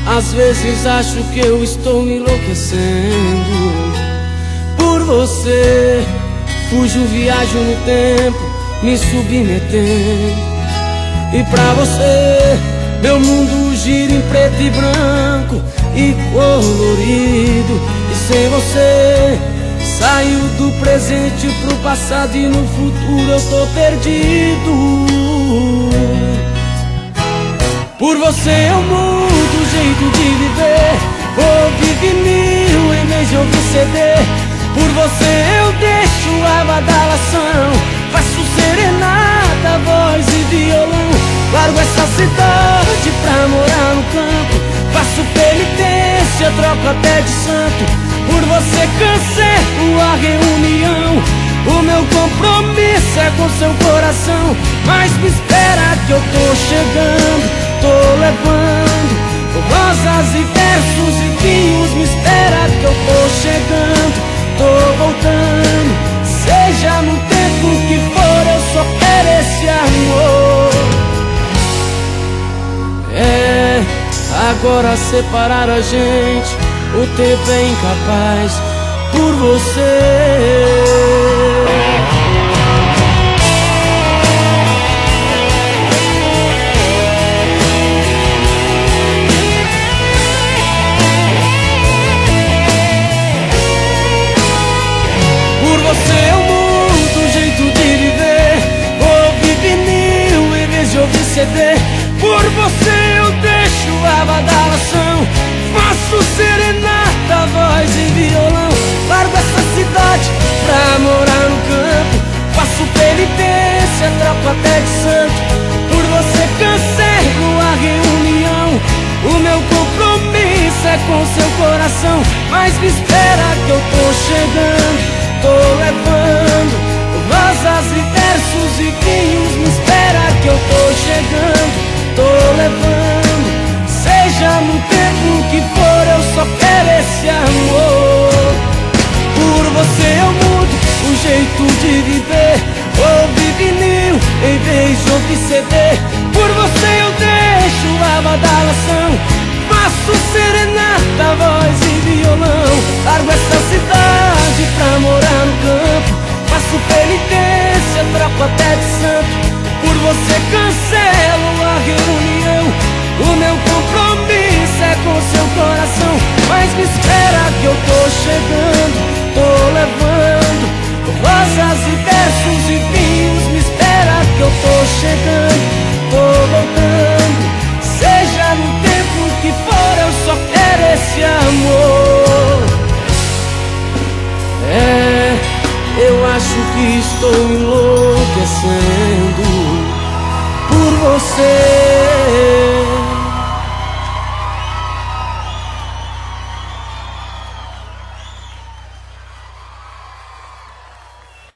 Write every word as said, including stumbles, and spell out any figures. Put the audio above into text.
Às vezes acho que eu estou enlouquecendo por você. Fujo, viajo no tempo, me submetendo. E pra você, meu mundo gira em preto e branco e colorido. E sem você, saio do presente pro passado e no futuro eu tô perdido. Por você eu mudo o jeito de viver, ouvi vinil em vez de ouvir C D. Por você eu deixo a badalação, faço serenata, voz e violão. Largo essa cidade pra morar no campo, faço penitência, troco até de santo. Por você cancelo a reunião, o meu compromisso é com seu coração. Mas me espera que eu tô chegando, tô levando rosas e versos e vinhos. Me espera que eu tô chegando, tô voltando. Seja no tempo que for, eu só quero esse amor. É, agora separar a gente, o tempo é incapaz por você. Você eu mudo o jeito de viver, ouvi vinil em vez de ouvir C D. Por você eu deixo a badalação, faço serenata, voz e violão. Largo essa cidade pra morar no campo, faço penitência, troco até de santo. Por você cancelo a reunião, o meu compromisso é com seu coração. Mas me espera que eu tô chegando, tô levando rosas e versos e vinhos. Me espera que eu tô chegando, tô levando. Seja no tempo que for, eu só quero esse amor. Por você eu mudo o jeito de viver, ouvi vinil em vez de ouvir C D. Por você eu deixo a badalação, faço serenata, voz e violão. Largo essa cidade pra morar no campo, faço penitência, troco até de santo. Por você cancelo a reunião, o meu compromisso é com seu coração. Mas me espera que eu tô chegando, tô levando rosas e versos e vinhos. Me espera que eu tô chegando, tô voltando. Seja no tempo que for, eu só quero esse amor. É, eu acho que estou enlouquecendo por você.